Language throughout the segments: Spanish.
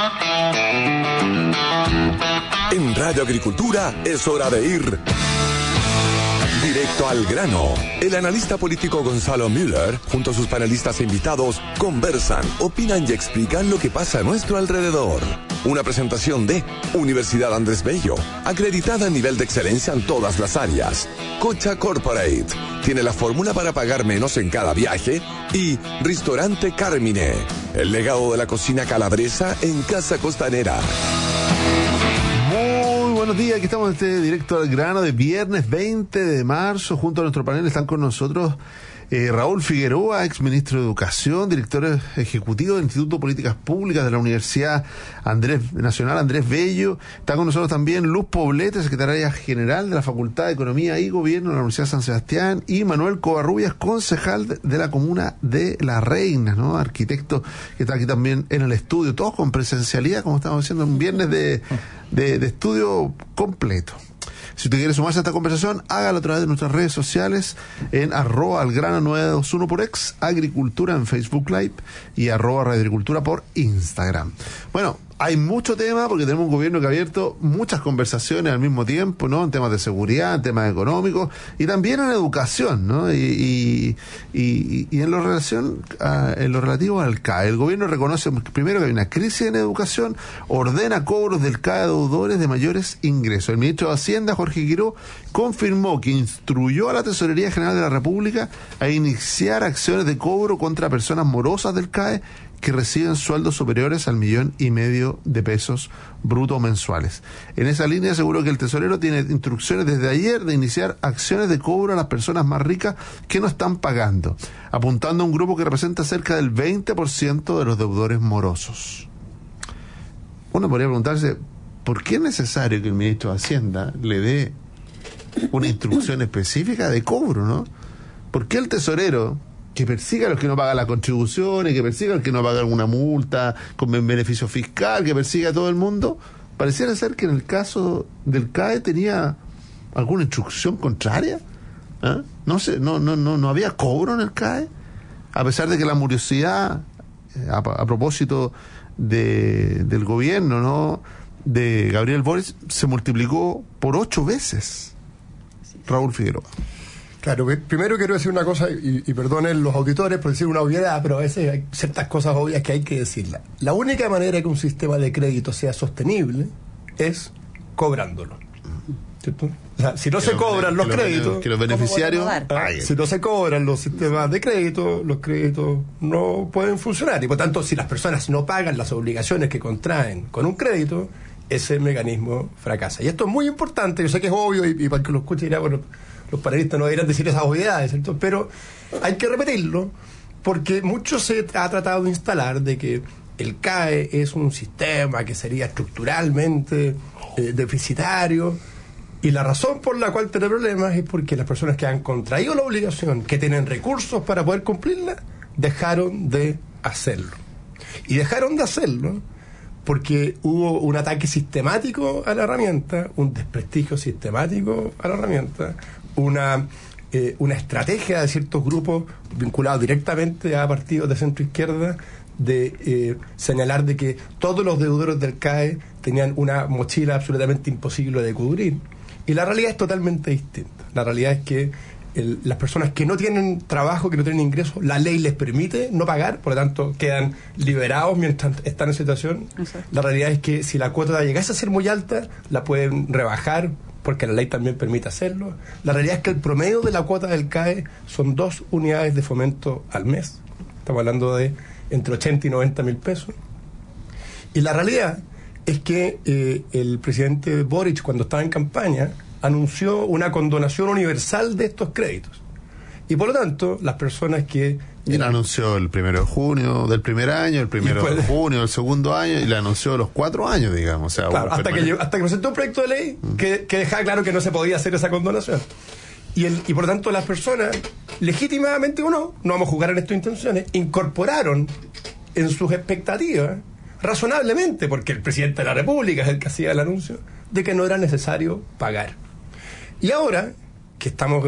En Radio Agricultura es hora de ir directo al grano. El analista político Gonzalo Müller, junto a sus panelistas e invitados, conversan, opinan y explican lo que pasa a nuestro alrededor. Una presentación de Universidad Andrés Bello, acreditada a nivel de excelencia en todas las áreas. Cocha Corporate, tiene la fórmula para pagar menos en cada viaje. Y Ristorante Carmine, el legado de la cocina calabresa en Casa Costanera. Buenos días, aquí estamos en este directo al grano de viernes 20 de marzo. Junto a nuestro panel están con nosotros Raúl Figueroa, exministro de Educación, director ejecutivo del Instituto de Políticas Públicas de la Universidad Nacional Andrés Bello. Está con nosotros también Luz Poblete, secretaria general de la Facultad de Economía y Gobierno de la Universidad San Sebastián, y Manuel Covarrubias, concejal de la comuna de La Reina, ¿no? Arquitecto que está aquí también en el estudio, todos con presencialidad, como estamos haciendo un viernes de estudio completo. Si usted quiere sumarse a esta conversación, hágalo a través de nuestras redes sociales en @algrano921 por X, Agricultura en Facebook Live y @radioagricultura por Instagram. Bueno, hay mucho tema porque tenemos un gobierno que ha abierto muchas conversaciones al mismo tiempo, ¿no? En temas de seguridad, en temas económicos y también en educación, ¿no? Y en lo relativo al CAE. El gobierno reconoce primero que hay una crisis en educación, ordena cobros del CAE a deudores de mayores ingresos. El ministro de Hacienda, Jorge Quiró, confirmó que instruyó a la Tesorería General de la República a iniciar acciones de cobro contra personas morosas del CAE que reciben sueldos superiores al 1,5 millones de pesos brutos mensuales. En esa línea aseguró que el tesorero tiene instrucciones desde ayer de iniciar acciones de cobro a las personas más ricas que no están pagando, apuntando a un grupo que representa cerca del 20% de los deudores morosos. Uno podría preguntarse, ¿por qué es necesario que el ministro de Hacienda le dé una instrucción específica de cobro, ¿no? ¿Por qué el tesorero, que persiga a los que no pagan las contribuciones, que persiga a los que no pagan alguna multa con beneficio fiscal, que persiga a todo el mundo, pareciera ser que en el caso del CAE tenía alguna instrucción contraria? ¿Ah? No sé, no había cobro en el CAE, a pesar de que la morosidad, a propósito del gobierno, ¿no?, de Gabriel Boric, se multiplicó por 8 veces. Raúl Figueroa. Claro, primero quiero decir una cosa, y perdonen los auditores por decir una obviedad, pero a veces hay ciertas cosas obvias que hay que decirlas. La única manera que un sistema de crédito sea sostenible es cobrándolo, ¿cierto? O sea, si no se cobran los créditos, que los beneficiarios si no se cobran los sistemas de crédito, los créditos no pueden funcionar, y por tanto, si las personas no pagan las obligaciones que contraen con un crédito, ese mecanismo fracasa. Y esto es muy importante. Yo sé que es obvio, y para que lo escuche dirá, bueno, los panelistas no deberían decir esas obviedades, ¿cierto? Pero hay que repetirlo, porque mucho se ha tratado de instalar de que el CAE es un sistema que sería estructuralmente deficitario, y la razón por la cual tiene problemas es porque las personas que han contraído la obligación, que tienen recursos para poder cumplirla, dejaron de hacerlo. Y dejaron de hacerlo porque hubo un ataque sistemático a la herramienta, un desprestigio sistemático a la herramienta, una estrategia de ciertos grupos vinculados directamente a partidos de centro izquierda de señalar de que todos los deudores del CAE tenían una mochila absolutamente imposible de cubrir. Y la realidad es totalmente distinta. La realidad es que las personas que no tienen trabajo, que no tienen ingresos, la ley les permite no pagar, por lo tanto quedan liberados mientras están en situación. Exacto. La realidad es que si la cuota llegase a ser muy alta, la pueden rebajar, porque la ley también permite hacerlo. La realidad es que el promedio de la cuota del CAE son 2 unidades de fomento al mes. Estamos hablando de entre 80 y 90 mil pesos. Y la realidad es que el presidente Boric, cuando estaba en campaña, anunció una condonación universal de estos créditos. Y por lo tanto, las personas que... Y la anunció el 1 de junio del primer año, el 1 de junio del segundo año, y la anunció los 4 años, digamos. O sea, claro, hasta que presentó un proyecto de ley que dejaba claro que no se podía hacer esa condonación. Y por lo tanto, las personas, legítimamente o no vamos a jugar en estas intenciones, incorporaron en sus expectativas, razonablemente, porque el presidente de la República es el que hacía el anuncio, de que no era necesario pagar. Y ahora que estamos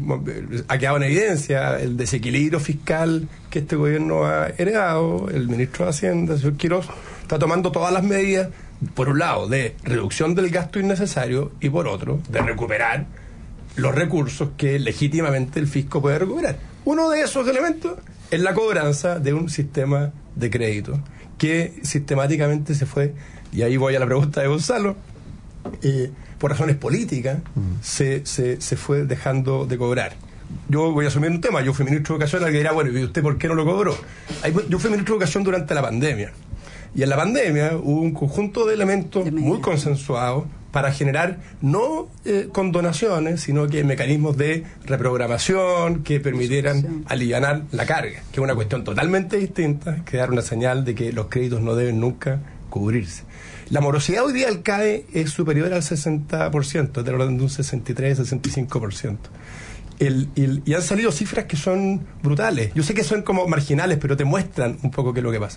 ha quedado en evidencia el desequilibrio fiscal que este gobierno ha heredado, el ministro de Hacienda, el señor Quirós, está tomando todas las medidas, por un lado, de reducción del gasto innecesario y por otro, de recuperar los recursos que legítimamente el fisco puede recuperar. Uno de esos elementos es la cobranza de un sistema de crédito que sistemáticamente se fue, y ahí voy a la pregunta de Gonzalo, por razones políticas se fue dejando de cobrar. Yo voy a asumir un tema, yo fui ministro de Educación, alguien dirá, bueno, ¿y usted por qué no lo cobró? Yo fui ministro de Educación durante la pandemia, y en la pandemia hubo un conjunto de elementos muy consensuados para generar no condonaciones, sino que mecanismos de reprogramación que permitieran alivianar la carga, que es una cuestión totalmente distinta que dar una señal de que los créditos no deben nunca cubrirse. La morosidad hoy día del CAE es superior al 60%, del orden de un 63-65%. Y han salido cifras que son brutales. Yo sé que son como marginales, pero te muestran un poco qué es lo que pasa.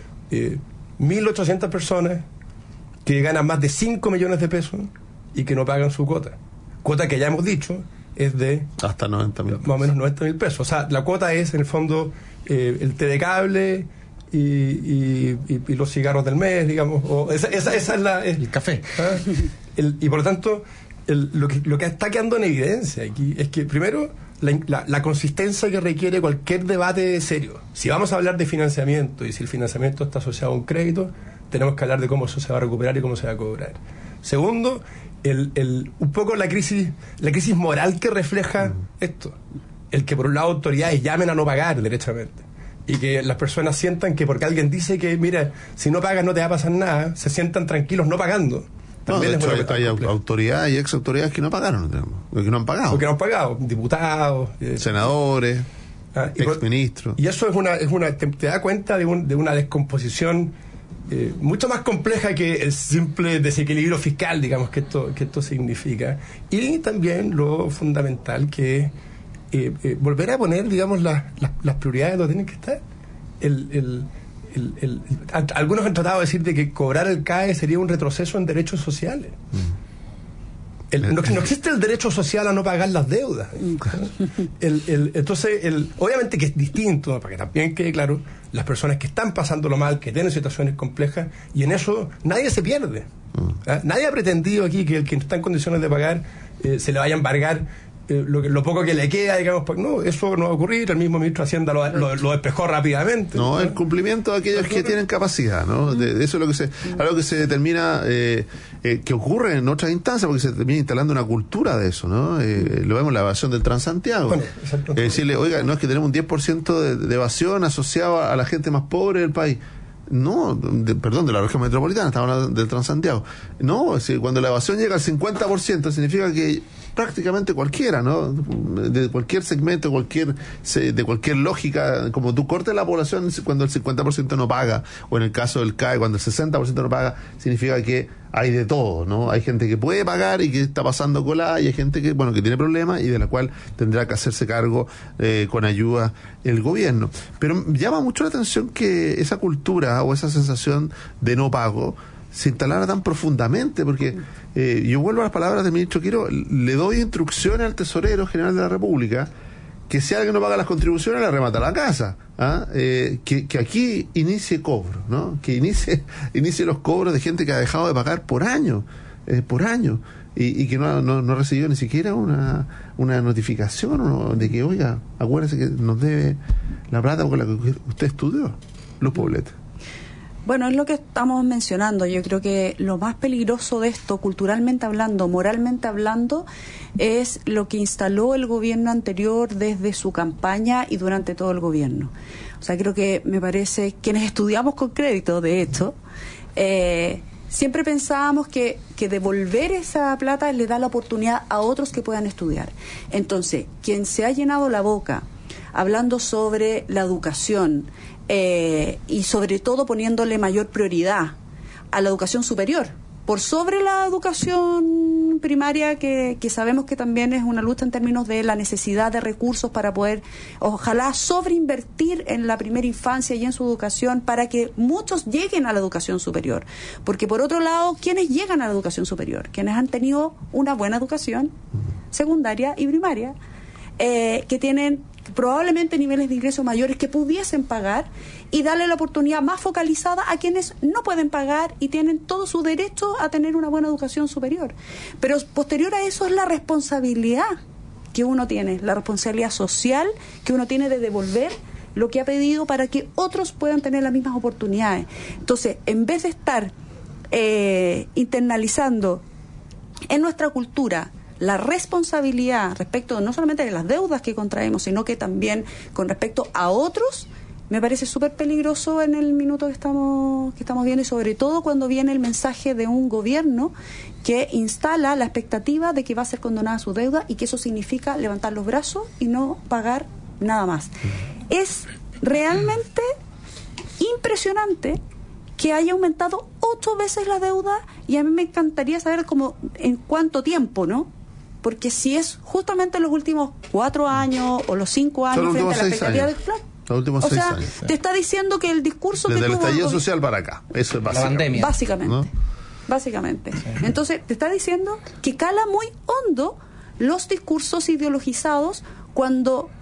1.800 personas que ganan más de 5 millones de pesos y que no pagan su cuota. Cuota que ya hemos dicho es de... hasta 90.000. Más o menos 90.000 pesos. O sea, la cuota es, en el fondo, el té de cable y los cigarros del mes, digamos. O esa es la... el café. Y por lo tanto, lo que está quedando en evidencia aquí es que, primero, la consistencia que requiere cualquier debate serio. Si vamos a hablar de financiamiento y si el financiamiento está asociado a un crédito, tenemos que hablar de cómo eso se va a recuperar y cómo se va a cobrar. Segundo, un poco la crisis moral que refleja esto. El que por un lado autoridades llamen a no pagar derechamente y que las personas sientan que porque alguien dice que, mira, si no pagas no te va a pasar nada, se sientan tranquilos no pagando. De hecho, hay autoridades y ex autoridades que no pagaron, que no han pagado. Porque no han pagado, diputados, senadores, exministros. Y eso te da cuenta de una descomposición mucho más compleja que el simple desequilibrio fiscal, digamos, que esto significa. Y también lo fundamental que es volver a poner, digamos, las prioridades donde tienen que estar. Algunos han tratado de decir de que cobrar el CAE sería un retroceso en derechos sociales. No existe el derecho social a no pagar las deudas. Entonces, obviamente que es distinto, para que también quede claro, las personas que están pasándolo mal, que tienen situaciones complejas, y en eso nadie se pierde. Nadie ha pretendido aquí que el que no está en condiciones de pagar se le vaya a embargar lo poco que le queda, digamos. No, eso no va a ocurrir. El mismo ministro de Hacienda lo despejó rápidamente. No, el cumplimiento de aquellos que tienen capacidad, ¿no? De eso es algo que se determina, que ocurre en otras instancias, porque se termina instalando una cultura de eso, ¿no? Lo vemos en la evasión del Transantiago. Bueno, decirle, oiga, no es que tenemos un 10% de evasión asociado a la gente más pobre del país. No, de la región metropolitana, estamos hablando del Transantiago. No, cuando la evasión llega al 50%, significa que prácticamente cualquiera, ¿no? De cualquier segmento, de cualquier lógica, como tú cortes la población cuando el 50% no paga, o en el caso del CAE, cuando el 60% no paga, significa que hay de todo, ¿no? Hay gente que puede pagar y que está pasando colada, y hay gente que tiene problemas y de la cual tendrá que hacerse cargo con ayuda el gobierno. Pero llama mucho la atención que esa cultura o esa sensación de no pago se instalara tan profundamente, porque yo vuelvo a las palabras del ministro Quiró, le doy instrucciones al tesorero general de la República que si alguien no paga las contribuciones le remata la casa, que aquí inicie cobro, ¿no? Que inicie los cobros de gente que ha dejado de pagar por años, y que no ha recibido ni siquiera una notificación de que, oiga, acuérdese que nos debe la plata con la que usted estudió. Luz Poblete. Bueno, es lo que estamos mencionando. Yo creo que lo más peligroso de esto, culturalmente hablando, moralmente hablando, es lo que instaló el gobierno anterior desde su campaña y durante todo el gobierno. O sea, creo que me parece, quienes estudiamos con crédito, de hecho, siempre pensábamos que devolver esa plata le da la oportunidad a otros que puedan estudiar. Entonces, quien se ha llenado la boca hablando sobre la educación, y sobre todo poniéndole mayor prioridad a la educación superior, por sobre la educación primaria, que sabemos que también es una lucha en términos de la necesidad de recursos para poder, ojalá, sobreinvertir en la primera infancia y en su educación para que muchos lleguen a la educación superior. Porque por otro lado, ¿quiénes llegan a la educación superior? Quienes han tenido una buena educación secundaria y primaria, que tienen probablemente niveles de ingresos mayores que pudiesen pagar, y darle la oportunidad más focalizada a quienes no pueden pagar y tienen todo su derecho a tener una buena educación superior. Pero posterior a eso es la responsabilidad que uno tiene, la responsabilidad social que uno tiene de devolver lo que ha pedido para que otros puedan tener las mismas oportunidades. Entonces, en vez de estar internalizando en nuestra cultura la responsabilidad respecto no solamente de las deudas que contraemos, sino que también con respecto a otros, me parece súper peligroso en el minuto que estamos viendo, y sobre todo cuando viene el mensaje de un gobierno que instala la expectativa de que va a ser condonada su deuda y que eso significa levantar los brazos y no pagar nada más. Es realmente impresionante que haya aumentado 8 veces la deuda, y a mí me encantaría saber cómo, en cuánto tiempo, ¿no? Porque si es justamente los últimos 4 años o los 5 años frente a la expectativa del plan. Los últimos 6 años. Te está diciendo que el discurso desde que el tuvo estallido social para acá. Eso es básicamente. La pandemia. Básicamente. ¿No? Básicamente. Entonces, te está diciendo que cala muy hondo los discursos ideologizados cuando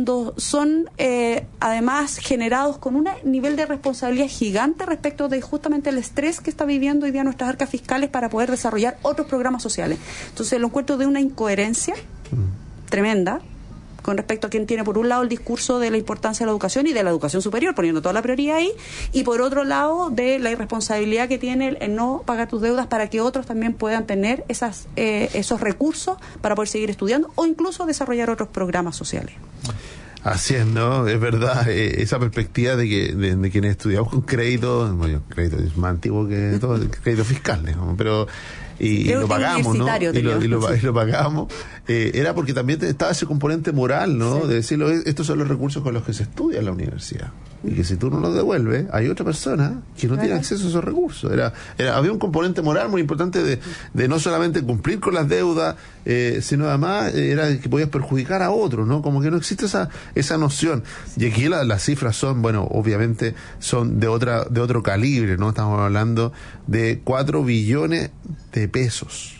son además generados con un nivel de responsabilidad gigante respecto de justamente el estrés que está viviendo hoy día nuestras arcas fiscales para poder desarrollar otros programas sociales. Entonces, lo encuentro de una incoherencia tremenda con respecto a quien tiene por un lado el discurso de la importancia de la educación y de la educación superior, poniendo toda la prioridad ahí, y por otro lado de la irresponsabilidad que tiene el no pagar tus deudas para que otros también puedan tener esos recursos para poder seguir estudiando o incluso desarrollar otros programas sociales. Así es, ¿no? Es verdad, esa perspectiva de que de quienes estudiamos con crédito, bueno, crédito es más antiguo que todo, crédito fiscal, ¿no? Pero y lo pagamos, ¿no? Y lo pagamos, era porque también estaba ese componente moral, ¿no? Sí. De decirlo, estos son los recursos con los que se estudia en la universidad. Y que si tú no los devuelves, hay otra persona que no tiene acceso a esos recursos. Había un componente moral muy importante de no solamente cumplir con las deudas, sino además era que podías perjudicar a otros, ¿no? Como que no existe esa noción. Y aquí las cifras son, bueno, obviamente son de otro calibre, ¿no? Estamos hablando de 4 billones de pesos.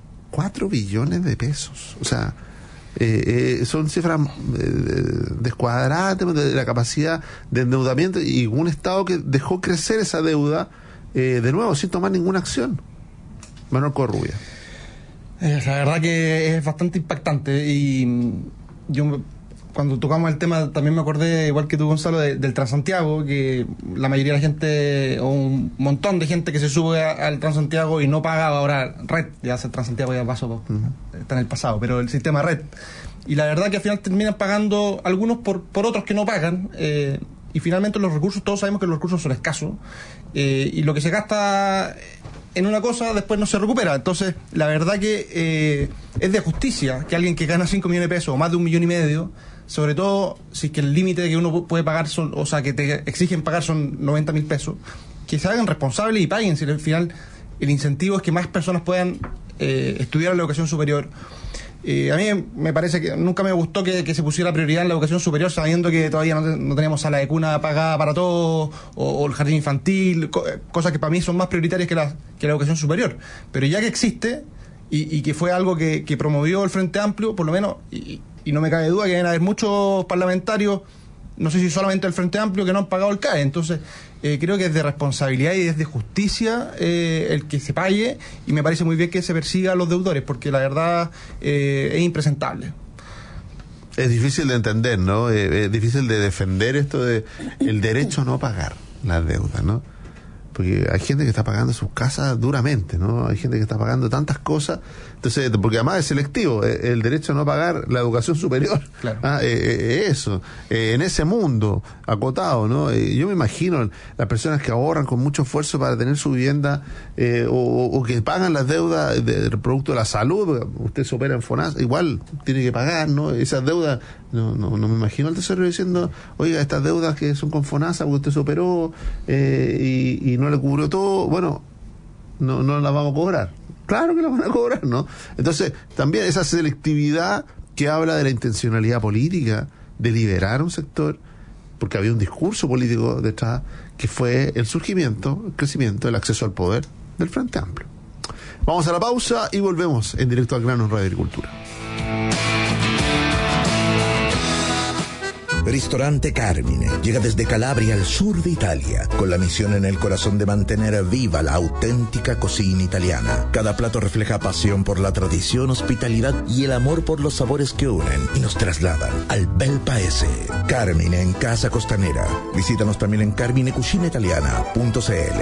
4 billones de pesos. O sea, son cifras descuadradas de la capacidad de endeudamiento y un Estado que dejó crecer esa deuda de nuevo sin tomar ninguna acción. Manuel Corrubia. La verdad que es bastante impactante, y yo cuando tocamos el tema también me acordé, igual que tú, Gonzalo, del Transantiago, que la mayoría de la gente, o un montón de gente que se sube al Transantiago y no paga ahora red, ya el Transantiago ya pasó, está en el pasado, pero el sistema red, y la verdad que al final terminan pagando algunos por otros que no pagan, y finalmente los recursos, todos sabemos que los recursos son escasos, y lo que se gasta en una cosa después no se recupera. Entonces la verdad que es de justicia que alguien que gana 5 millones de pesos o más de 1,5 millones, sobre todo si es que el límite que uno puede pagar que te exigen pagar son 90.000 pesos, que se hagan responsables y paguen, si al final el incentivo es que más personas puedan estudiar en la educación superior. A mí me parece que nunca me gustó que se pusiera prioridad en la educación superior, sabiendo que todavía no tenemos sala de cuna pagada para todos, o el jardín infantil, cosas que para mí son más prioritarias que la educación superior. Pero ya que existe, y que fue algo que promovió el Frente Amplio, por lo menos, y no me cabe duda que deben haber muchos parlamentarios, no sé si solamente el Frente Amplio, que no han pagado el CAE. Entonces creo que es de responsabilidad y es de justicia el que se pague, y me parece muy bien que se persiga a los deudores, porque la verdad es impresentable. Es difícil de entender, ¿no? Es difícil de defender esto de el derecho a no pagar las deudas, ¿no? Porque hay gente que está pagando sus casas duramente, ¿no? Hay gente que está pagando tantas cosas. Entonces, porque además es selectivo, el derecho a no pagar la educación superior. Claro. Eso, en ese mundo acotado, ¿no? Yo me imagino las personas que ahorran con mucho esfuerzo para tener su vivienda, o que pagan las deudas del producto de la salud. Usted se opera en FONASA, igual tiene que pagar, ¿no? Esas deudas, no me imagino al tesorero diciendo, oiga, estas deudas que son con FONASA, porque usted se operó y no le cubrió todo, bueno, no las vamos a cobrar. Claro que las van a cobrar, ¿no? Entonces, también esa selectividad que habla de la intencionalidad política de liberar un sector, porque había un discurso político detrás, que fue el crecimiento, el acceso al poder del Frente Amplio. Vamos a la pausa y volvemos en Directo al Grano en Radio Agricultura. Ristorante Carmine llega desde Calabria al sur de Italia, con la misión en el corazón de mantener viva la auténtica cocina italiana. Cada plato refleja pasión por la tradición, hospitalidad y el amor por los sabores que unen y nos trasladan al bel paese. Carmine en Casa Costanera. Visítanos también en carminecucinaitaliana.cl.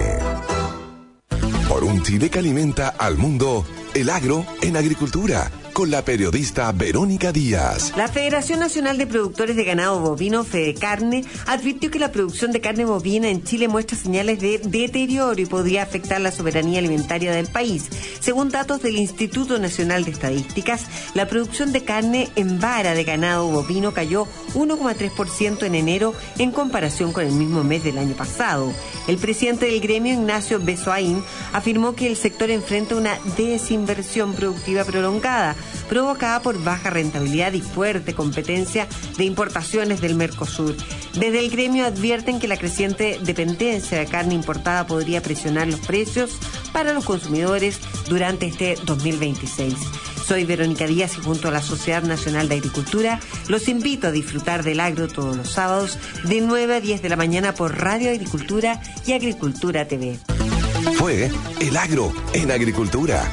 Por un Chile que alimenta al mundo, el agro en agricultura, con la periodista Verónica Díaz. La Federación Nacional de Productores de Ganado Bovino, Fedecarne, advirtió que la producción de carne bovina en Chile muestra señales de deterioro y podría afectar la soberanía alimentaria del país. Según datos del Instituto Nacional de Estadísticas, la producción de carne en vara de ganado bovino cayó 1,3% en enero en comparación con el mismo mes del año pasado. El presidente del gremio, Ignacio Besoaín, afirmó que el sector enfrenta una desinversión productiva prolongada, provocada por baja rentabilidad y fuerte competencia de importaciones del Mercosur. Desde el gremio advierten que la creciente dependencia de carne importada podría presionar los precios para los consumidores durante este 2026. Soy Verónica Díaz y junto a la Sociedad Nacional de Agricultura los invito a disfrutar del agro todos los sábados de 9 a 10 de la mañana por Radio Agricultura y Agricultura TV. Fue El Agro en Agricultura.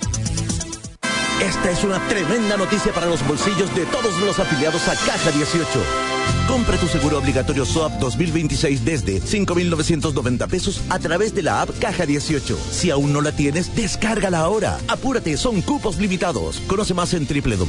Esta es una tremenda noticia para los bolsillos de todos los afiliados a Caja 18. Compra tu seguro obligatorio SOAP 2026 desde 5.990 pesos a través de la app Caja 18. Si aún no la tienes, descárgala ahora. Apúrate, son cupos limitados. Conoce más en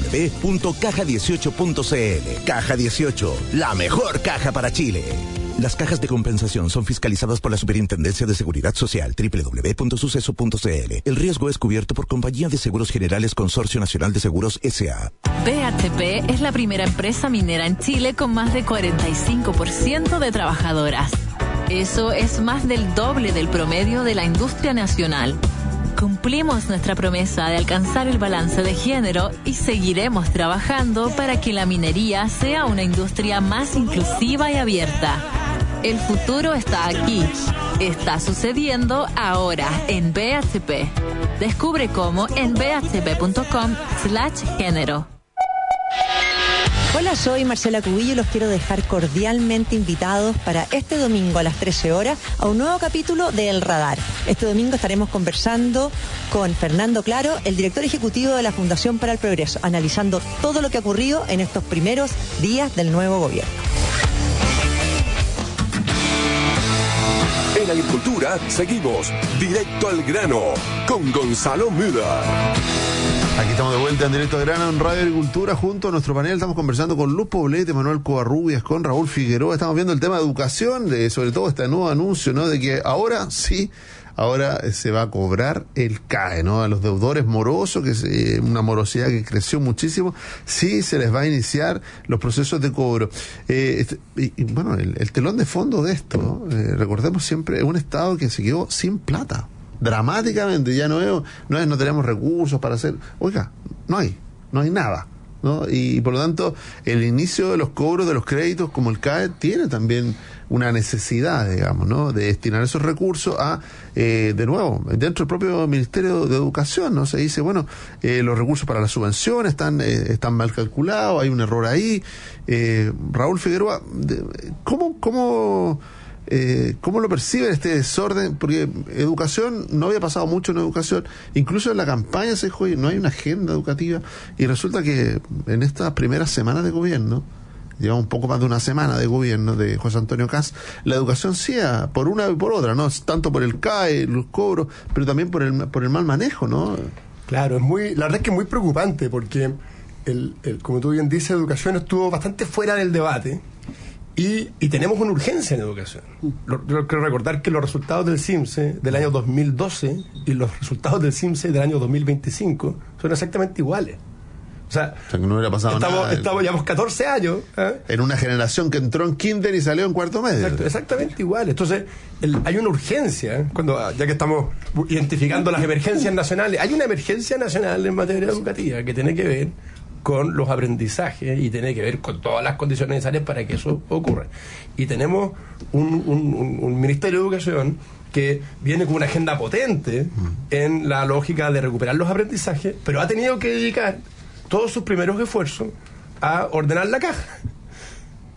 www.caja18.cl. Caja 18, la mejor caja para Chile. Las cajas de compensación son fiscalizadas por la Superintendencia de Seguridad Social, www.suceso.cl. El riesgo es cubierto por Compañía de Seguros Generales Consorcio Nacional de Seguros S.A. BHP es la primera empresa minera en Chile con más de 45% de trabajadoras. Eso es más del doble del promedio de la industria nacional. Cumplimos nuestra promesa de alcanzar el balance de género y seguiremos trabajando para que la minería sea una industria más inclusiva y abierta. El futuro está aquí. Está sucediendo ahora en BHP. Descubre cómo en bhp.com/género. Hola, soy Marcela Cubillo y los quiero dejar cordialmente invitados para este domingo a las 13 horas a un nuevo capítulo de El Radar. Este domingo estaremos conversando con Fernando Claro, el director ejecutivo de la Fundación para el Progreso, analizando todo lo que ha ocurrido en estos primeros días del nuevo gobierno. En Agricultura seguimos directo al grano con Gonzalo Müller. Aquí estamos de vuelta en Directo al Grano en Radio Agricultura junto a nuestro panel. Estamos conversando con Luz Poblete, Manuel Covarrubias, con Raúl Figueroa. Estamos viendo el tema de educación, sobre todo este nuevo anuncio, ¿no? De que ahora sí, se va a cobrar el CAE, ¿no? A los deudores morosos, que es una morosidad que creció muchísimo, sí se les va a iniciar los procesos de cobro. El telón de fondo de esto, ¿no? Recordemos siempre, es un Estado que se quedó sin plata. Dramáticamente, ya no tenemos recursos para hacer, no hay nada, ¿no? Y por lo tanto el inicio de los cobros de los créditos como el CAE tiene también una necesidad, digamos, ¿no? De destinar esos recursos a, de nuevo, dentro del propio Ministerio de Educación, ¿no? Se dice, los recursos para la subvención están mal calculados, hay un error ahí. Raúl Figueroa, ¿cómo lo perciben este desorden? Porque educación, no había pasado mucho en educación, incluso en la campaña se dijo, no hay una agenda educativa, y resulta que en estas primeras semanas de gobierno, lleva un poco más de una semana de gobierno de José Antonio Kast, la educación sea por una y por otra, no tanto por el CAE, los cobros, pero también por el mal manejo, ¿no? Claro, la verdad es que es muy preocupante porque como tú bien dices, educación estuvo bastante fuera del debate. Y tenemos una urgencia en educación. Yo quiero recordar que los resultados del CIMSE del año 2012 y los resultados del CIMSE del año 2025 son exactamente iguales. O sea que no hubiera pasado nada. Llevamos 14 años. En una generación que entró en kinder y salió en cuarto medio. Exactamente igual. Entonces, hay una urgencia, ya que estamos identificando las emergencias nacionales, hay una emergencia nacional en materia educativa que tiene que ver con los aprendizajes y tiene que ver con todas las condiciones necesarias para que eso ocurra. Y tenemos un Ministerio de Educación que viene con una agenda potente en la lógica de recuperar los aprendizajes, pero ha tenido que dedicar todos sus primeros esfuerzos a ordenar la caja.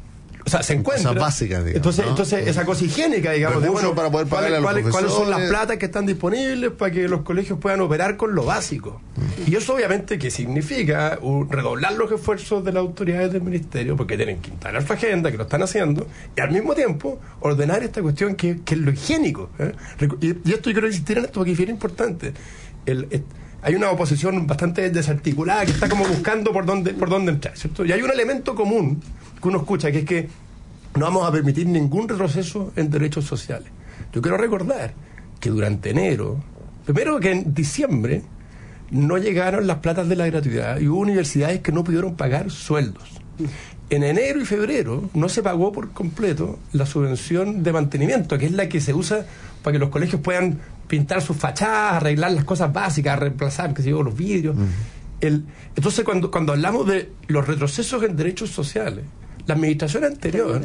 o sea, se encuentra. Cosas básicas, digamos, Entonces esa cosa higiénica, digamos, recursos para poder pagarle a los ¿cuáles son profesores? las platas que están disponibles para que los colegios puedan operar con lo básico? Y eso obviamente que significa redoblar los esfuerzos de las autoridades del ministerio, porque tienen que instalar su agenda, que lo están haciendo, y al mismo tiempo ordenar esta cuestión que es lo higiénico. Y esto yo quiero insistir en esto porque es bien importante. Hay una oposición bastante desarticulada que está como buscando por dónde entrar, ¿cierto? Y hay un elemento común que uno escucha, que es que no vamos a permitir ningún retroceso en derechos sociales. Yo quiero recordar que durante enero, primero que en diciembre, no llegaron las platas de la gratuidad y hubo universidades que no pudieron pagar sueldos. En enero y febrero no se pagó por completo la subvención de mantenimiento, que es la que se usa para que los colegios puedan pintar sus fachadas, arreglar las cosas básicas, reemplazar, qué sé yo, los vidrios. Entonces, cuando hablamos de los retrocesos en derechos sociales, la administración anterior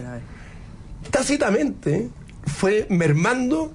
tácitamente fue mermando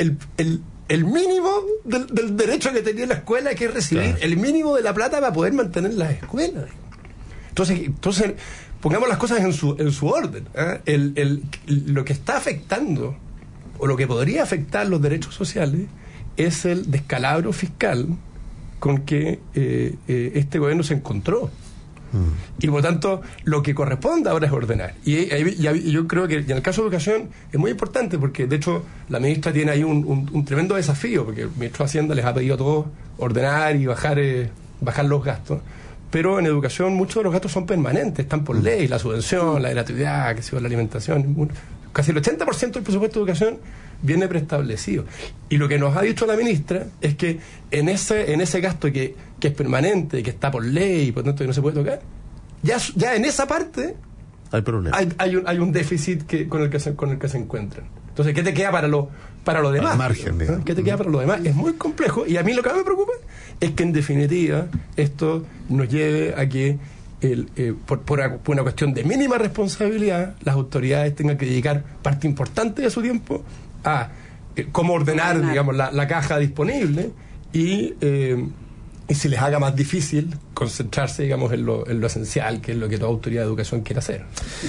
el mínimo del derecho que tenía la escuela, que es recibir el mínimo de la plata para poder mantener las escuelas. Entonces pongamos las cosas en su orden. Lo que está afectando, o lo que podría afectar los derechos sociales, es el descalabro fiscal con que este gobierno se encontró. Y por tanto, lo que corresponde ahora es ordenar. Y yo creo que en el caso de educación es muy importante, porque de hecho la ministra tiene ahí un tremendo desafío, porque el ministro de Hacienda les ha pedido a todos ordenar y bajar los gastos. Pero en educación muchos de los gastos son permanentes, están por ley, la subvención, la gratuidad, la alimentación. Casi el 80% del presupuesto de educación viene preestablecido. Y lo que nos ha dicho la ministra es que en ese gasto que es permanente, que está por ley y por tanto que no se puede tocar, ya en esa parte hay problema. Hay un déficit con el que se encuentran. Entonces, ¿qué te queda para lo demás? Al margen, digamos. ¿Qué te queda para lo demás? Es muy complejo, y a mí lo que me preocupa es que en definitiva esto nos lleve a que por una cuestión de mínima responsabilidad, las autoridades tengan que dedicar parte importante de su tiempo a cómo ordenar, digamos, la caja disponible, y se les haga más difícil concentrarse, digamos, en lo esencial, que es lo que toda autoridad de educación quiere hacer.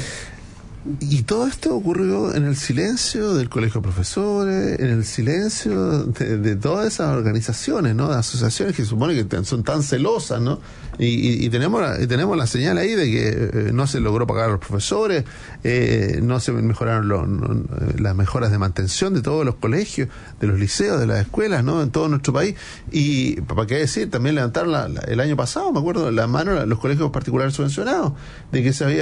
Y todo esto ocurrió en el silencio del Colegio de Profesores, en el silencio de todas esas organizaciones, ¿no? De asociaciones que se supone que son tan celosas, ¿no? Y tenemos la señal ahí de que no se logró pagar a los profesores, no se mejoraron las mejoras de mantención de todos los colegios, de los liceos, de las escuelas, ¿no? En todo nuestro país. Y, ¿para qué decir? También levantaron el año pasado, me acuerdo, la mano a los colegios particulares subvencionados, de que se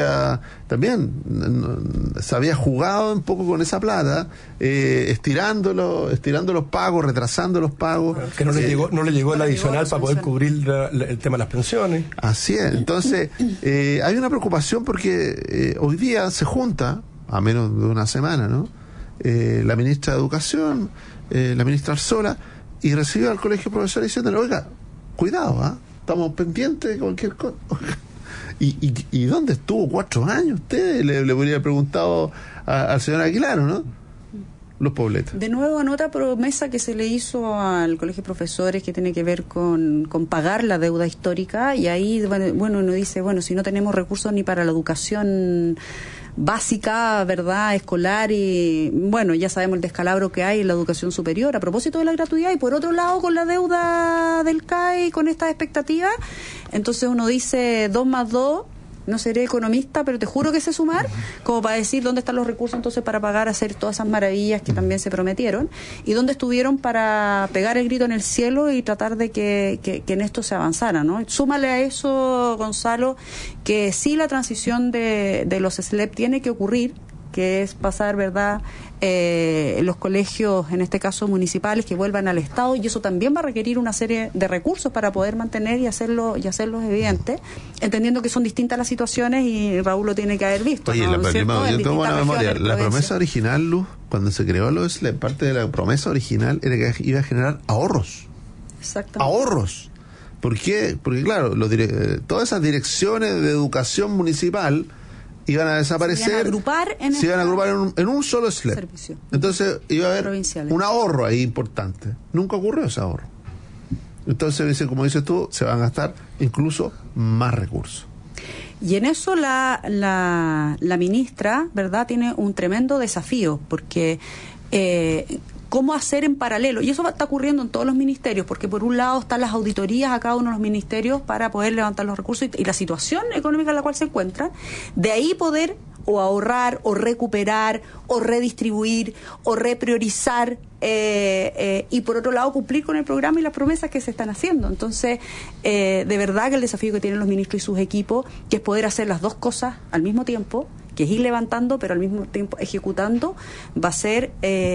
había jugado un poco con esa plata, estirando los pagos, retrasando los pagos. Que no le llegó el adicional para poder cubrir el tema de las pensiones. Así es. Entonces, hay una preocupación porque hoy día se junta, a menos de una semana, ¿no? La ministra de Educación, la ministra Arzola, y recibió al Colegio de Profesores diciéndole: oiga, cuidado, estamos pendientes de cualquier cosa. ¿Y dónde estuvo 4 años usted? Le podría haber preguntado al señor Aguilar, ¿no? Los pobletas. De nuevo, en otra promesa que se le hizo al Colegio de Profesores, que tiene que ver con pagar la deuda histórica, y ahí, bueno, uno dice, bueno, si no tenemos recursos ni para la educación básica, ¿verdad?, escolar, y bueno, ya sabemos el descalabro que hay en la educación superior a propósito de la gratuidad, y por otro lado con la deuda del CAE, con estas expectativas, entonces uno dice 2 más 2, no seré economista, pero te juro que sé sumar, como para decir dónde están los recursos entonces para pagar, hacer todas esas maravillas que también se prometieron, y dónde estuvieron para pegar el grito en el cielo y tratar de que en esto se avanzara, ¿no? Súmale a eso, Gonzalo, que sí, la transición de los SLEP tiene que ocurrir, que es pasar, ¿verdad?, los colegios, en este caso municipales, que vuelvan al Estado, y eso también va a requerir una serie de recursos para poder mantener y hacerlos evidentes, entendiendo que son distintas las situaciones, y Raúl lo tiene que haber visto. Oye, ¿no? yo tengo buena memoria. La promesa original, Luz, cuando se creó los SLEP, parte de la promesa original era que iba a generar ahorros. Exactamente. Ahorros. ¿Por qué? Porque, claro, todas esas direcciones de educación municipal iban a desaparecer, se iban a agrupar en un solo SLEP. Servicio. Entonces iba a haber un ahorro ahí importante. Nunca ocurrió ese ahorro. Entonces, como dices tú, se van a gastar incluso más recursos. Y en eso la ministra, ¿verdad?, tiene un tremendo desafío, porque cómo hacer en paralelo, y eso está ocurriendo en todos los ministerios, porque por un lado están las auditorías a cada uno de los ministerios para poder levantar los recursos y la situación económica en la cual se encuentran, de ahí poder o ahorrar, o recuperar, o redistribuir, o repriorizar, y por otro lado cumplir con el programa y las promesas que se están haciendo. Entonces, de verdad que el desafío que tienen los ministros y sus equipos, que es poder hacer las dos cosas al mismo tiempo, que es ir levantando, pero al mismo tiempo ejecutando, va a ser...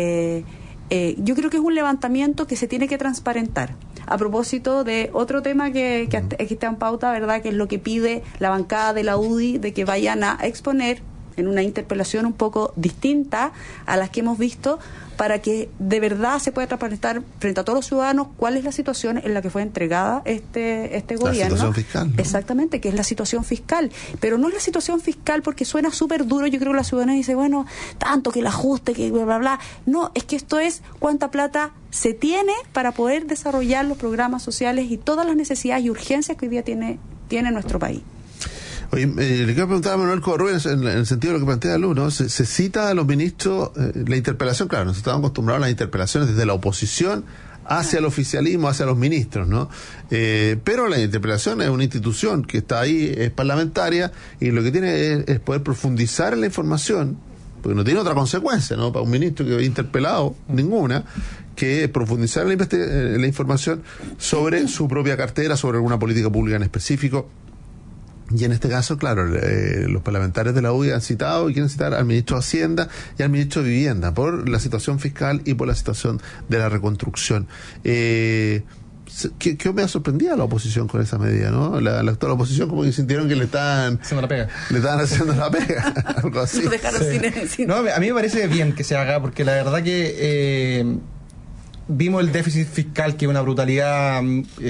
yo creo que es un levantamiento que se tiene que transparentar. A propósito de otro tema que está en pauta, ¿verdad?, que es lo que pide la bancada de la UDI, de que vayan a exponer en una interpelación un poco distinta a las que hemos visto, para que de verdad se pueda transparentar frente a todos los ciudadanos cuál es la situación en la que fue entregada este gobierno. La situación fiscal, ¿no? Exactamente, que es la situación fiscal. Pero no es la situación fiscal porque suena súper duro. Yo creo que la ciudadanía dice, bueno, tanto que el ajuste, que bla, bla, bla. No, es que esto es cuánta plata se tiene para poder desarrollar los programas sociales y todas las necesidades y urgencias que hoy día tiene nuestro país. Oye, le quiero preguntar a Manuel Covarrubias en el sentido de lo que plantea Luz, ¿no? Se cita a los ministros, la interpelación, claro, nos estamos acostumbrados a las interpelaciones desde la oposición hacia el oficialismo, hacia los ministros, ¿no? Pero la interpelación es una institución que está ahí, es parlamentaria, y lo que tiene es poder profundizar en la información, porque no tiene otra consecuencia, ¿no?, para un ministro que ha interpelado, ninguna, que profundizar en la información sobre su propia cartera, sobre alguna política pública en específico. Y en este caso, claro, los parlamentarios de la UDI han citado y quieren citar al ministro de Hacienda y al ministro de Vivienda por la situación fiscal y por la situación de la reconstrucción. ¿Qué me ha sorprendido a la oposición con esa medida, ¿no? La actual oposición como que sintieron que le estaban haciendo la pega, algo así. Sí. No, a mí me parece bien que se haga, porque la verdad que vimos el déficit fiscal, que es una brutalidad.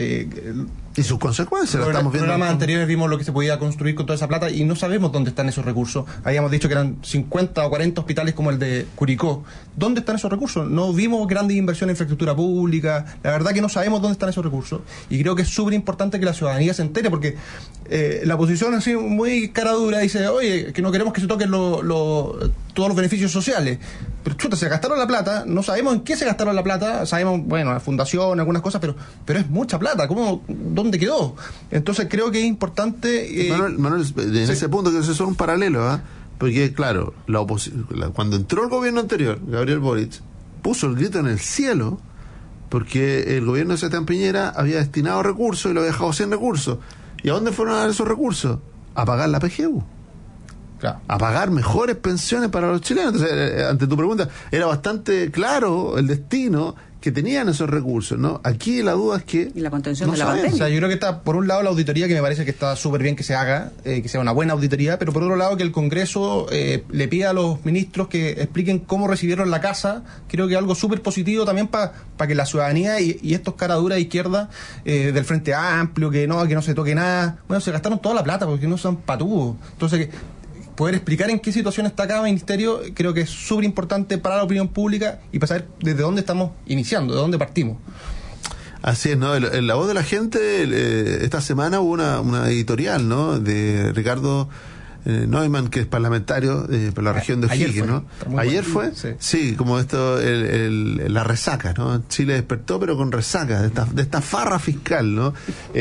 Y sus consecuencias, en estamos viendo. En programas anteriores vimos lo que se podía construir con toda esa plata y no sabemos dónde están esos recursos. Habíamos dicho que eran 50 o 40 hospitales como el de Curicó. ¿Dónde están esos recursos? No vimos grandes inversiones en infraestructura pública. La verdad que no sabemos dónde están esos recursos. Y creo que es súper importante que la ciudadanía se entere, porque la oposición así muy cara dura dice, oye, que no queremos que se toquen todos los beneficios sociales. Pero chuta, se gastaron la plata, no sabemos en qué se gastaron la plata, sabemos, bueno, la fundación, algunas cosas, pero es mucha plata. ¿Dónde quedó? Entonces creo que es importante... Manuel, en ese punto que eso es un paralelo, ¿eh? Porque claro, cuando entró el gobierno anterior, Gabriel Boric puso el grito en el cielo porque el gobierno de Sebastián Piñera había destinado recursos y lo había dejado sin recursos. ¿Y a dónde fueron a dar esos recursos? A pagar la PGU. Claro. A pagar mejores pensiones para los chilenos. Entonces, ante tu pregunta, era bastante claro el destino que tenían esos recursos, ¿no? Aquí la duda es que... Y la contención de la pandemia. O sea, yo creo que está, por un lado, la auditoría, que me parece que está súper bien que se haga, que sea una buena auditoría, pero por otro lado, que el Congreso le pida a los ministros que expliquen cómo recibieron la casa. Creo que es algo súper positivo también para que la ciudadanía y estos caraduras de izquierda del Frente Amplio, que no se toque nada. Bueno, se gastaron toda la plata porque no son patúos. Entonces, poder explicar en qué situación está cada ministerio, creo que es súper importante para la opinión pública y para saber desde dónde estamos iniciando, de dónde partimos. Así es, ¿no? En La Voz de la Gente, esta semana hubo una editorial, ¿no?, de Ricardo Neumann, que es parlamentario por la región de O'Higgins, ¿no? ¿Ayer fue? Sí, como esto, la resaca, ¿no? Chile despertó, pero con resaca, de esta farra fiscal, ¿no?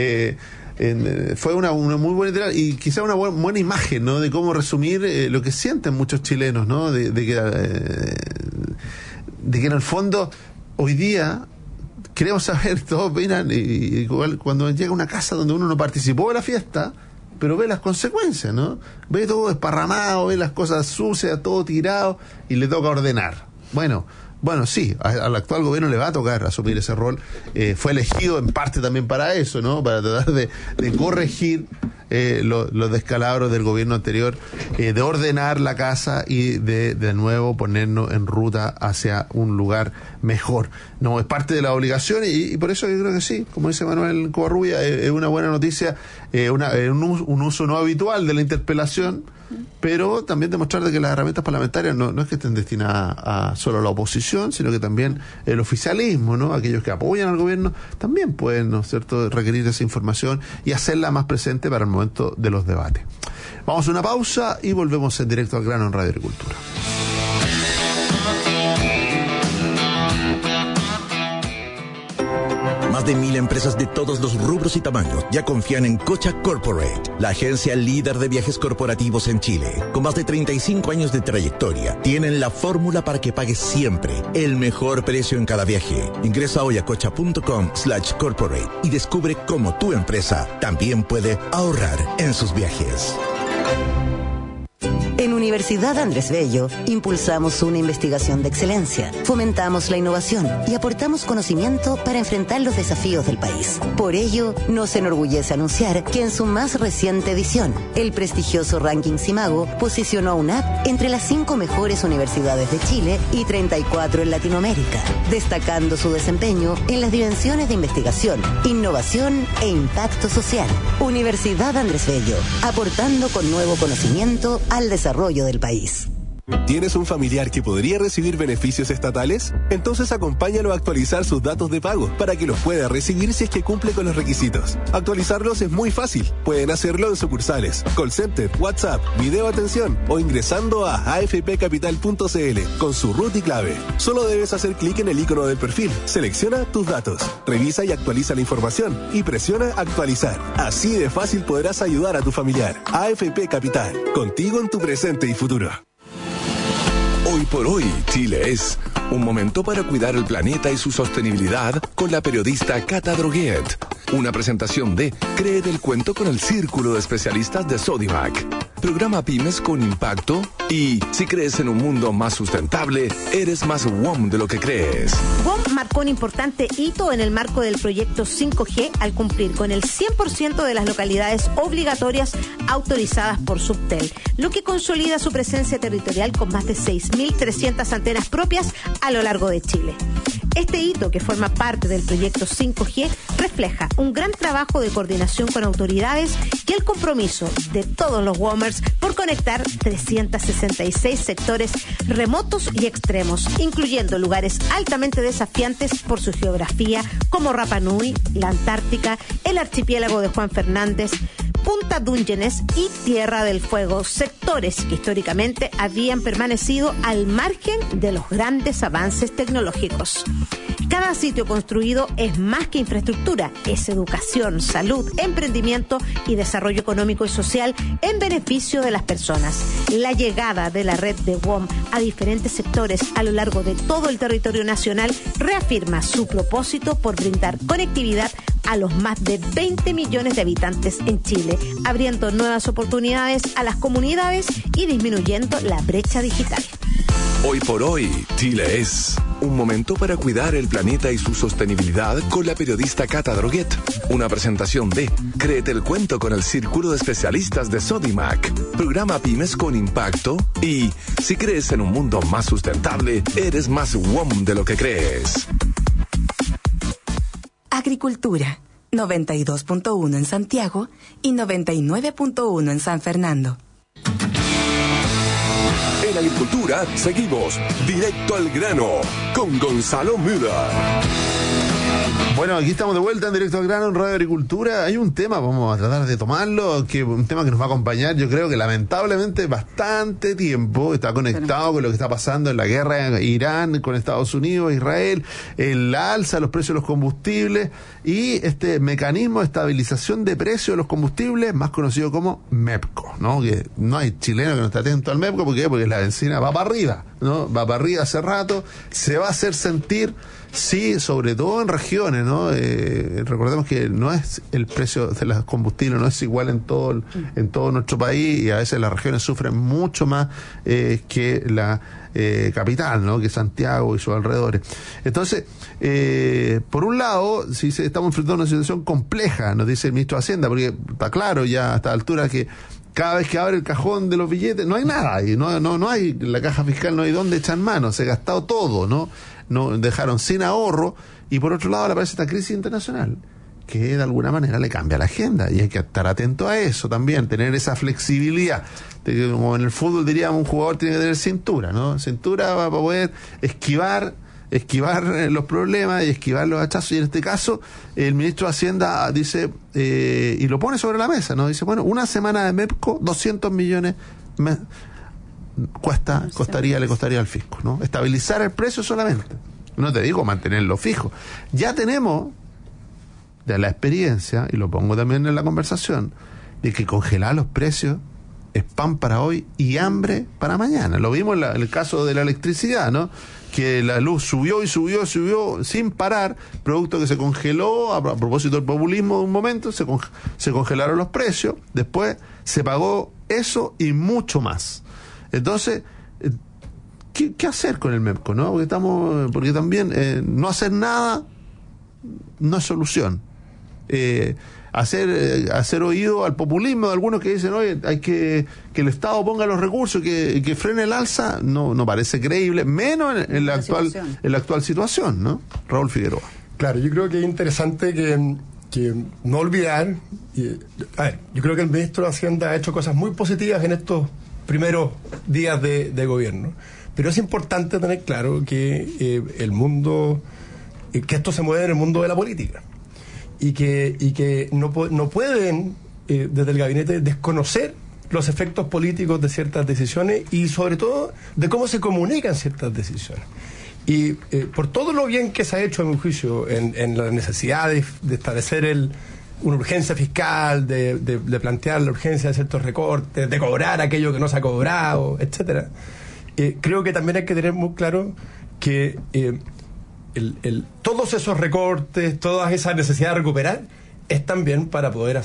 Fue una muy buena idea y quizá una buena imagen, ¿no?, de cómo resumir lo que sienten muchos chilenos, ¿no?, de que en el fondo hoy día queremos saber, todos opinan, y cuando llega a una casa donde uno no participó de la fiesta, pero ve las consecuencias, ¿no? Ve todo desparramado, ve las cosas sucias, todo tirado, y le toca ordenar. Bueno, sí, al actual gobierno le va a tocar asumir ese rol. Fue elegido en parte también para eso, ¿no? Para tratar de corregir los descalabros del gobierno anterior, de ordenar la casa y de nuevo ponernos en ruta hacia un lugar mejor. No, es parte de la obligación y por eso yo creo que sí, como dice Manuel Covarrubias, es una buena noticia, un uso no habitual de la interpelación, pero también demostrar de que las herramientas parlamentarias no es que estén destinadas a solo la oposición, sino que también el oficialismo, ¿no? Aquellos que apoyan al gobierno también pueden, ¿no es cierto?, requerir esa información y hacerla más presente para el momento de los debates. Vamos a una pausa y volvemos en directo al grano en Radio Agricultura. Más de 1,000 empresas de todos los rubros y tamaños ya confían en Cocha Corporate, la agencia líder de viajes corporativos en Chile. Con más de 35 años de trayectoria, tienen la fórmula para que pagues siempre el mejor precio en cada viaje. Ingresa hoy a cocha.com/corporate y descubre cómo tu empresa también puede ahorrar en sus viajes. En Universidad Andrés Bello impulsamos una investigación de excelencia, fomentamos la innovación y aportamos conocimiento para enfrentar los desafíos del país. Por ello, nos enorgullece anunciar que en su más reciente edición, el prestigioso ranking Simago posicionó a UNAP entre las 5 mejores universidades de Chile y 34 en Latinoamérica, destacando su desempeño en las dimensiones de investigación, innovación e impacto social. Universidad Andrés Bello, aportando con nuevo conocimiento al desarrollo del país. ¿Tienes un familiar que podría recibir beneficios estatales? Entonces acompáñalo a actualizar sus datos de pago para que los pueda recibir si es que cumple con los requisitos. Actualizarlos es muy fácil. Pueden hacerlo en sucursales, call center, WhatsApp, video atención o ingresando a afpcapital.cl con su RUT y clave. Solo debes hacer clic en el icono del perfil, selecciona tus datos, revisa y actualiza la información y presiona actualizar. Así de fácil podrás ayudar a tu familiar. AFP Capital, contigo en tu presente y futuro. Hoy por hoy, Chile es un momento para cuidar el planeta y su sostenibilidad con la periodista Cata Droguet. Una presentación de Créete el cuento con el Círculo de Especialistas de Sodimac. Programa Pymes con Impacto y si crees en un mundo más sustentable, eres más WOM de lo que crees. WOM marcó un importante hito en el marco del proyecto 5G al cumplir con el 100% de las localidades obligatorias autorizadas por Subtel, lo que consolida su presencia territorial con más de 6.300 antenas propias a lo largo de Chile. Este hito, que forma parte del proyecto 5G, refleja un gran trabajo de coordinación con autoridades y el compromiso de todos los WOMers por conectar 366 sectores remotos y extremos, incluyendo lugares altamente desafiantes por su geografía, como Rapa Nui, la Antártica, el archipiélago de Juan Fernández, Punta Dungeones y Tierra del Fuego, sectores que históricamente habían permanecido al margen de los grandes avances tecnológicos. Cada sitio construido es más que infraestructura, es educación, salud, emprendimiento y desarrollo económico y social en beneficio de las personas. La llegada de la red de WOM a diferentes sectores a lo largo de todo el territorio nacional reafirma su propósito por brindar conectividad a los más de 20 millones de habitantes en Chile, abriendo nuevas oportunidades a las comunidades y disminuyendo la brecha digital. Hoy por hoy, Chile es un momento para cuidar el planeta y su sostenibilidad con la periodista Cata Droguet. Una presentación de Créete el cuento con el Círculo de Especialistas de Sodimac. Programa Pymes con Impacto y si crees en un mundo más sustentable, eres más WOM de lo que crees. Agricultura, 92.1 en Santiago y 99.1 en San Fernando. En Agricultura seguimos directo al grano con Gonzalo Müller. Bueno, aquí estamos de vuelta en Directo al Grano en Radio Agricultura. Hay un tema, vamos a tratar de tomarlo, un tema que nos va a acompañar, yo creo que lamentablemente bastante tiempo. Está conectado con lo que está pasando en la guerra en Irán, con Estados Unidos, Israel, el alza de los precios de los combustibles y este mecanismo de estabilización de precios de los combustibles, más conocido como MEPCO, ¿no? Que no hay chileno que no esté atento al MEPCO, ¿por qué? Porque la benzina va para arriba, ¿no? Va para arriba hace rato, se va a hacer sentir. Sí, sobre todo en regiones, ¿no? Recordemos que no es el precio de los combustibles, no es igual en todo nuestro país y a veces las regiones sufren mucho más que la capital, ¿no? Que Santiago y sus alrededores. Entonces, por un lado, sí estamos enfrentando una situación compleja, nos dice el ministro de Hacienda, porque está claro ya a esta altura que cada vez que abre el cajón de los billetes no hay nada, y no hay, la caja fiscal no hay dónde echar mano, se ha gastado todo, ¿no? No dejaron sin ahorro, y por otro lado aparece esta crisis internacional que de alguna manera le cambia la agenda, y hay que estar atento a eso también, tener esa flexibilidad. Como en el fútbol diríamos, un jugador tiene que tener cintura, ¿no? Cintura para poder esquivar los problemas y esquivar los hachazos. Y en este caso el ministro de Hacienda dice, y lo pone sobre la mesa, ¿no? Dice, bueno, una semana de MEPCO, 200 millones le costaría al fisco, ¿no? Estabilizar el precio solamente, no te digo mantenerlo fijo. Ya tenemos de la experiencia, y lo pongo también en la conversación, de que congelar los precios es pan para hoy y hambre para mañana. Lo vimos en el caso de la electricidad, ¿no? Que la luz subió sin parar, producto que se congeló a propósito del populismo de un momento, se congelaron los precios, después se pagó eso y mucho más. Entonces, ¿qué hacer con el MEPCO, no? Porque también no hacer nada no es solución. Hacer oído al populismo de algunos que dicen, oye, hay que el Estado ponga los recursos, que frene el alza, no parece creíble, menos en la actual situación, ¿no? Raúl Figueroa. Claro, yo creo que es interesante que no olvidar, yo creo que el ministro de Hacienda ha hecho cosas muy positivas en estos primeros días de gobierno, pero es importante tener claro que el mundo, que esto se mueve en el mundo de la política, y que no pueden desde el gabinete desconocer los efectos políticos de ciertas decisiones y sobre todo de cómo se comunican ciertas decisiones. Y por todo lo bien que se ha hecho, a mi juicio, en la necesidad de establecer una urgencia fiscal, de plantear la urgencia de ciertos recortes, de cobrar aquello que no se ha cobrado, etcétera, creo que también hay que tener muy claro que todos esos recortes, todas esas necesidades de recuperar, es también para poder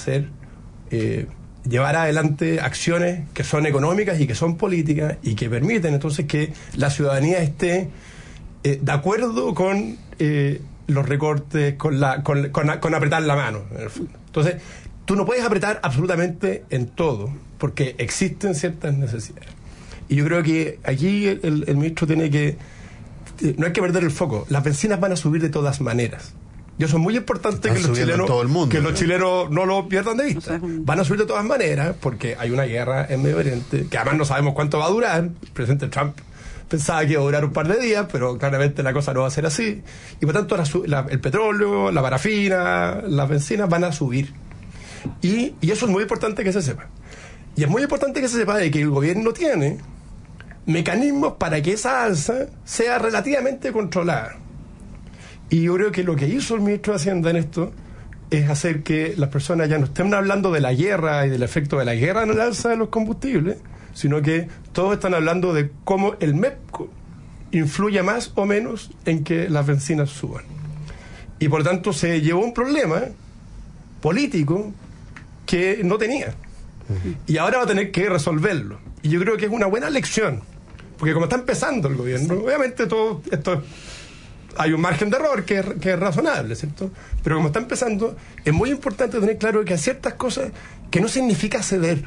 llevar adelante acciones que son económicas y que son políticas y que permiten entonces que la ciudadanía esté de acuerdo con los recortes, con apretar la mano, en el fondo. Entonces, tú no puedes apretar absolutamente en todo, porque existen ciertas necesidades. Y yo creo que aquí el ministro tiene que... No hay que perder el foco. Las bencinas van a subir de todas maneras. Y eso es muy importante que los chilenos no lo pierdan de vista. Van a subir de todas maneras porque hay una guerra en Medio Oriente, que además no sabemos cuánto va a durar. El presidente Trump pensaba que iba a durar un par de días, pero claramente la cosa no va a ser así. Y por tanto el petróleo, la parafina, las bencinas van a subir. Y eso es muy importante que se sepa. Y es muy importante que se sepa de que el gobierno tiene mecanismos para que esa alza sea relativamente controlada. Y yo creo que lo que hizo el ministro de Hacienda en esto es hacer que las personas ya no estén hablando de la guerra y del efecto de la guerra en el alza de los combustibles, sino que todos están hablando de cómo el MEPCO influye más o menos en que las bencinas suban. Y por tanto se llevó un problema político que no tenía. Y ahora va a tener que resolverlo. Y yo creo que es una buena lección. Porque como está empezando el gobierno, obviamente todo esto hay un margen de error que es razonable, ¿cierto? Pero como está empezando, es muy importante tener claro que hay ciertas cosas que no significa ceder.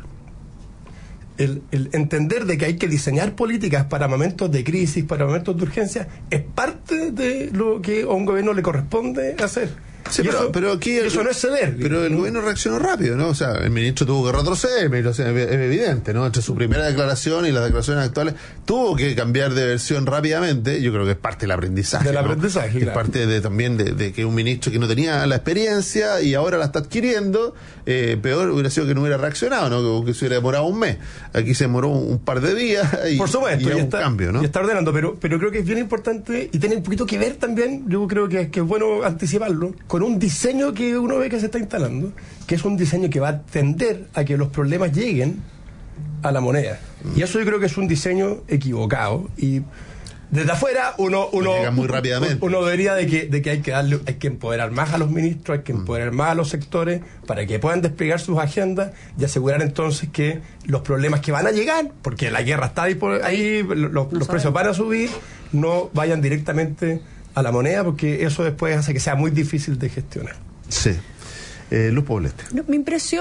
El entender de que hay que diseñar políticas para momentos de crisis, para momentos de urgencia, es parte de lo que a un gobierno le corresponde hacer. Sí, pero aquí eso no es ceder. Pero el gobierno reaccionó rápido, ¿no? O sea, el ministro tuvo que retroceder, es evidente, ¿no? Entre su primera declaración y las declaraciones actuales, tuvo que cambiar de versión rápidamente. Yo creo que es parte del aprendizaje. Del aprendizaje, ¿no? Claro. Es parte también de que un ministro que no tenía la experiencia y ahora la está adquiriendo, peor hubiera sido que no hubiera reaccionado, ¿no? Que se hubiera demorado un mes. Aquí se demoró un par de días y, por supuesto, y un cambio, ¿no? Y está ordenando, pero creo que es bien importante y tiene un poquito que ver también, yo creo que es bueno anticiparlo, con un diseño que uno ve que se está instalando, que es un diseño que va a tender a que los problemas lleguen a la moneda. Y eso yo creo que es un diseño equivocado. Y desde afuera uno muy rápidamente. Uno vería de que hay que empoderar más a los ministros, hay que empoderar más a los sectores para que puedan desplegar sus agendas y asegurar entonces que los problemas que van a llegar, porque la guerra está ahí, los precios van a subir, no vayan directamente a la moneda, porque eso después hace que sea muy difícil de gestionar. Sí. Luz Poblete. Mi impresión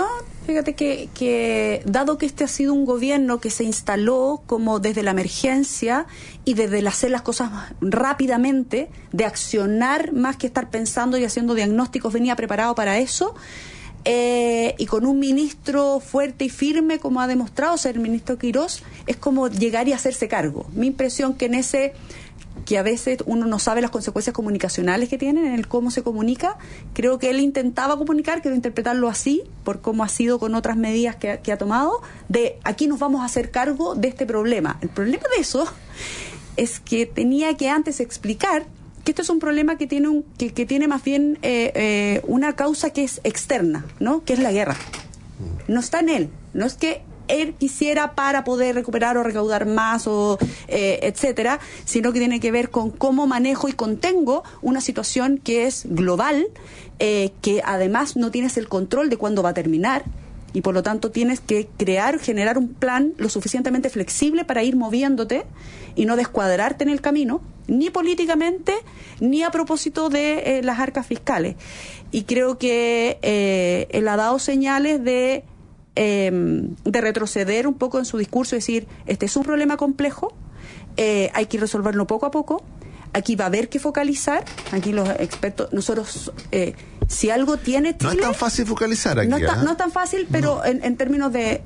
Fíjate que dado que este ha sido un gobierno que se instaló como desde la emergencia y desde el hacer las cosas rápidamente, de accionar más que estar pensando y haciendo diagnósticos, venía preparado para eso, y con un ministro fuerte y firme como ha demostrado ser el ministro Quirós, es como llegar y hacerse cargo. Mi impresión que a veces uno no sabe las consecuencias comunicacionales que tienen en el cómo se comunica. Creo que él intentaba comunicar, quiero interpretarlo así, por cómo ha sido con otras medidas que ha tomado, de aquí nos vamos a hacer cargo de este problema. El problema de eso es que tenía que antes explicar que esto es un problema que tiene que tiene más bien una causa que es externa, ¿no? Que es la guerra. No está en él, no es que él quisiera para poder recuperar o recaudar más o etcétera, sino que tiene que ver con cómo manejo y contengo una situación que es global, que además no tienes el control de cuándo va a terminar, y por lo tanto tienes que generar un plan lo suficientemente flexible para ir moviéndote y no descuadrarte en el camino, ni políticamente, ni a propósito de las arcas fiscales. Y creo que él ha dado señales de retroceder un poco en su discurso, decir, este es un problema complejo, hay que resolverlo poco a poco, aquí va a haber que focalizar, aquí los expertos, nosotros, si algo tiene Chile... No es tan fácil focalizar aquí. No es tan fácil, pero no. En términos de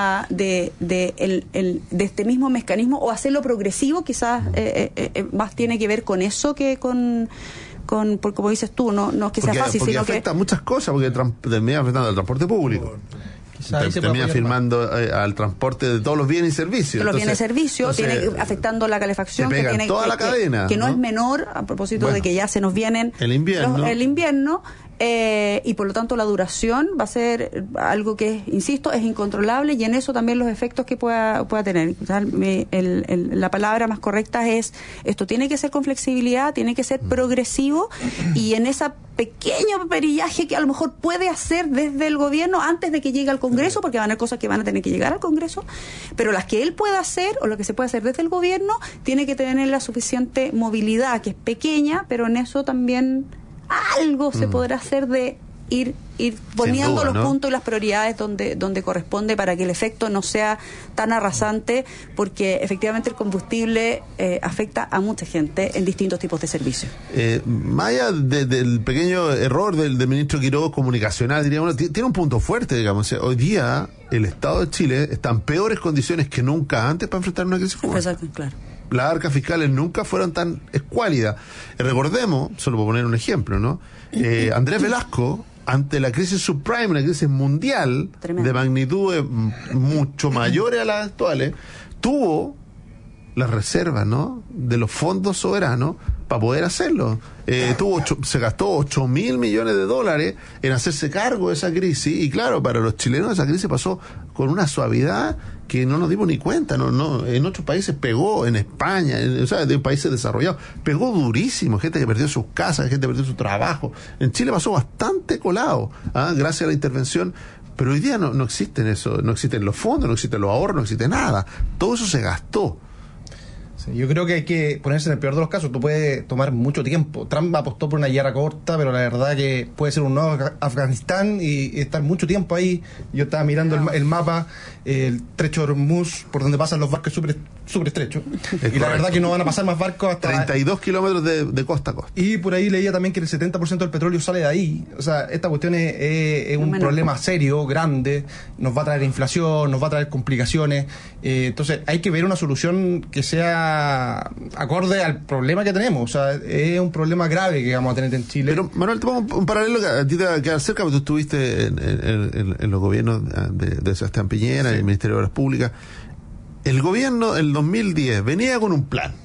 este mismo mecanismo, o hacerlo progresivo, quizás más tiene que ver con eso que con porque como dices tú, no es que sea fácil, porque sino afecta que... muchas cosas, porque termina afectando al transporte público. Termina firmando al transporte de todos los bienes y servicios. Los bienes y servicios, tiene afectando la calefacción, que tiene toda la cadena, que no es menor, a propósito de que ya se nos vienen el invierno, y por lo tanto la duración va a ser algo que, insisto, es incontrolable, y en eso también los efectos que pueda tener. O sea, la palabra más correcta es, esto tiene que ser con flexibilidad, tiene que ser progresivo, y en ese pequeño perillaje que a lo mejor puede hacer desde el gobierno antes de que llegue al Congreso, porque van a haber cosas que van a tener que llegar al Congreso, pero las que él pueda hacer, o lo que se puede hacer desde el gobierno, tiene que tener la suficiente movilidad, que es pequeña, pero en eso también algo se podrá hacer de ir poniendo duda, los puntos y las prioridades donde corresponde, para que el efecto no sea tan arrasante, porque efectivamente el combustible afecta a mucha gente en distintos tipos de servicios. Más allá del pequeño error del ministro Quirós comunicacional, diríamos, tiene un punto fuerte, digamos. Hoy día el Estado de Chile está en peores condiciones que nunca antes para enfrentar una crisis como esta. Claro. Las arcas fiscales nunca fueron tan escuálidas. Recordemos, solo por poner un ejemplo, ¿no? Andrés Velasco, ante la crisis subprime, una crisis mundial, tremendo, de magnitudes mucho mayores a las actuales, tuvo las reservas, ¿no?, de los fondos soberanos para poder hacerlo. Se gastó $8.000 millones en hacerse cargo de esa crisis, y claro, para los chilenos esa crisis pasó con una suavidad que no nos dimos ni cuenta. No, en otros países pegó, en España, o sea, de países desarrollados, pegó durísimo, gente que perdió sus casas, gente que perdió su trabajo. En Chile pasó bastante colado, gracias a la intervención. Pero hoy día no existen eso, no existen los fondos, no existen los ahorros, no existe nada. Todo eso se gastó. Yo creo que hay que ponerse en el peor de los casos. Tú puedes tomar mucho tiempo. Trump apostó por una guerra corta, pero la verdad que puede ser un nuevo Afganistán y estar mucho tiempo ahí. Yo estaba mirando el mapa, el estrecho de Hormuz, por donde pasan los barcos, súper estrecho. Y la verdad que no van a pasar más barcos hasta... 32 kilómetros de costa a costa. Y por ahí leía también que el 70% del petróleo sale de ahí. O sea, esta cuestión es un problema serio, grande. Nos va a traer inflación, nos va a traer complicaciones. Entonces hay que ver una solución que sea acorde al problema que tenemos. O sea, es un problema grave que vamos a tener en Chile. Pero, Manuel, te pongo un paralelo que a ti te va a quedar cerca, porque tú estuviste en los gobiernos de Sebastián Piñera, sí, en el Ministerio de Obras Públicas. El gobierno, en 2010, venía con un plan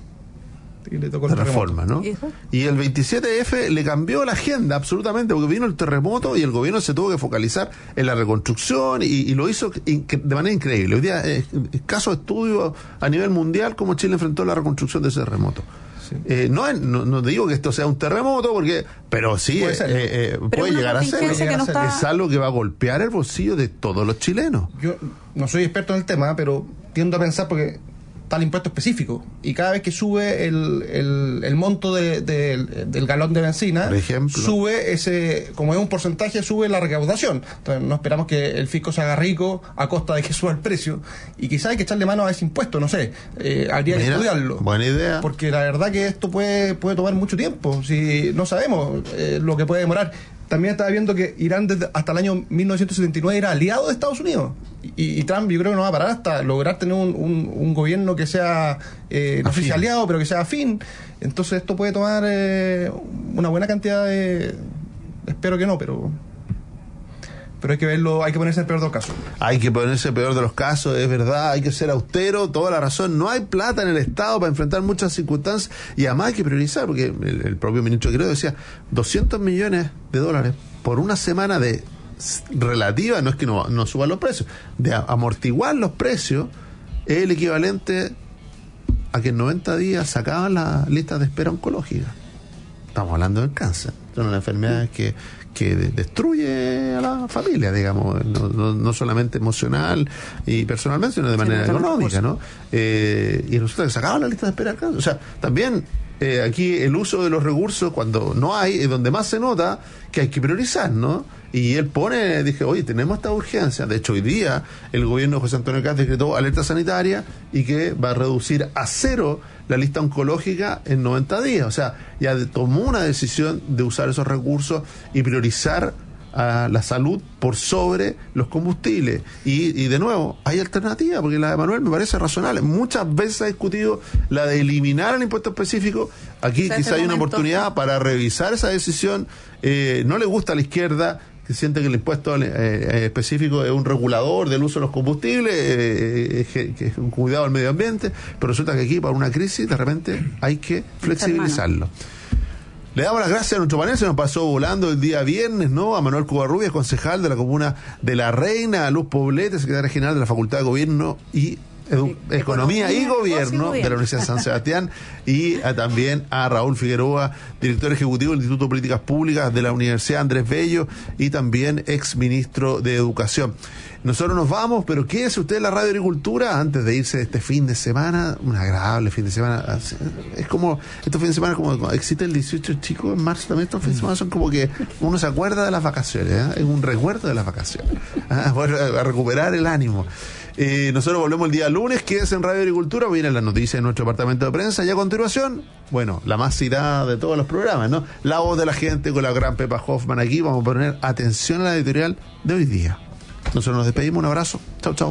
de reforma, ¿no? Y el 27F le cambió la agenda absolutamente, porque vino el terremoto y el gobierno se tuvo que focalizar en la reconstrucción, y lo hizo de manera increíble. Hoy día caso de estudio a nivel mundial cómo Chile enfrentó la reconstrucción de ese terremoto. Sí. No digo que esto sea un terremoto, pero sí puede llegar a ser. Es algo que va a golpear el bolsillo de todos los chilenos. Yo no soy experto en el tema, pero tiendo a pensar, porque está el impuesto específico, y cada vez que sube el monto del galón de benzina, por ejemplo, sube ese, como es un porcentaje, sube la recaudación. Entonces no esperamos que el fisco se haga rico a costa de que suba el precio, y quizás hay que echarle mano a ese impuesto, no sé, habría que estudiarlo. Buena idea. Porque la verdad que esto puede tomar mucho tiempo, si no sabemos lo que puede demorar. También estaba viendo que Irán hasta el año 1979 era aliado de Estados Unidos, y Trump yo creo que no va a parar hasta lograr tener un gobierno que sea no sé si aliado, pero que sea afín. Entonces esto puede tomar una buena cantidad de... espero que no, pero hay que verlo, hay que ponerse en el peor de los casos. Hay que ponerse en el peor de los casos, es verdad, hay que ser austero, toda la razón. No hay plata en el Estado para enfrentar muchas circunstancias, y además hay que priorizar, porque el propio ministro Quirós decía, $200 millones por una semana de relativa, no es que no suban los precios, de amortiguar los precios, es el equivalente a que en 90 días sacaban las listas de espera oncológica. Estamos hablando del cáncer, son las enfermedades que destruye a la familia, digamos, no solamente emocional y personalmente, sino de manera económica, ¿no? Y resulta que sacaban la lista de espera del cáncer. O sea, también aquí el uso de los recursos, cuando no hay, es donde más se nota que hay que priorizar, ¿no? Y él dije, oye, tenemos esta urgencia. De hecho, hoy día el gobierno de José Antonio Caz decretó alerta sanitaria y que va a reducir a 0 la lista oncológica en 90 días. O sea, ya tomó una decisión de usar esos recursos y priorizar a la salud por sobre los combustibles. Y de nuevo, hay alternativa, porque la de Manuel me parece razonable. Muchas veces ha discutido la de eliminar el impuesto específico. Aquí quizá hay una oportunidad para revisar esa decisión. No le gusta a la izquierda, que siente que el impuesto específico es un regulador del uso de los combustibles, que es un cuidado al medio ambiente, pero resulta que aquí, para una crisis, de repente hay que flexibilizarlo. Le damos las gracias a nuestro panel, se nos pasó volando el día viernes, ¿no? A Manuel Covarrubias, concejal de la comuna de La Reina, a Luz Poblete, secretaria general de la Facultad de Gobierno y Economía y Gobierno de la Universidad de San Sebastián, y también a Raúl Figueroa, director ejecutivo del Instituto de Políticas Públicas de la Universidad Andrés Bello y también ex ministro de Educación. Nosotros nos vamos, pero quédese usted en la Radio Agricultura antes de irse este fin de semana, un agradable fin de semana. Es como, estos fines de semana, como existe el 18 chico en marzo, también estos fines de semana son como que uno se acuerda de las vacaciones, es un recuerdo de las vacaciones, a recuperar el ánimo. Nosotros volvemos el día lunes, quédese en Radio Agricultura, vienen las noticias de nuestro departamento de prensa, y a continuación, bueno, la más citada de todos los programas, ¿no? La voz de la gente con la gran Pepa Hoffman. Aquí vamos a poner atención a la editorial de hoy día. Nosotros nos despedimos, un abrazo, chau, chau.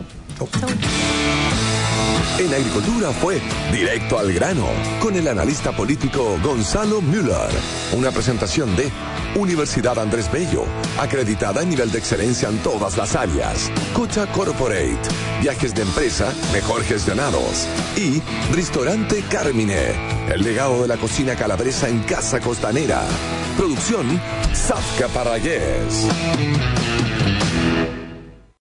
En Agricultura fue Directo al Grano, con el analista político Gonzalo Müller. Una presentación de Universidad Andrés Bello, acreditada en nivel de excelencia en todas las áreas. Cocha Corporate, viajes de empresa mejor gestionados. Y Restaurante Carmine, el legado de la cocina calabresa en Casa Costanera. Producción Zafka Parragués.